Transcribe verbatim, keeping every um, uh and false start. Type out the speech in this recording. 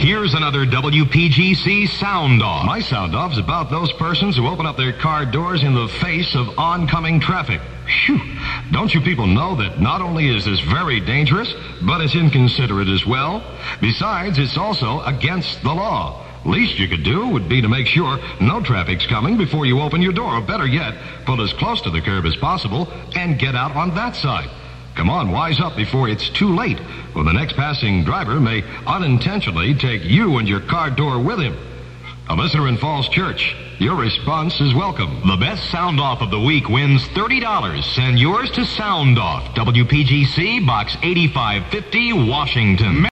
Here's another W P G C Sound Off. My Sound Off's about those persons who open up their car doors in the face of oncoming traffic. Phew! Don't you people know that not only is this very dangerous, but it's inconsiderate as well? Besides, it's also against the law. Least you could do would be to make sure no traffic's coming before you open your door, or better yet, pull as close to the curb as possible and get out on that side. Come on, wise up before it's too late, or the next passing driver may unintentionally take you and your car door with him. A listener in Falls Church, your response is welcome. The best Sound Off of the week wins thirty dollars. Send yours to Sound Off, W P G C, Box eighty-five fifty, Washington.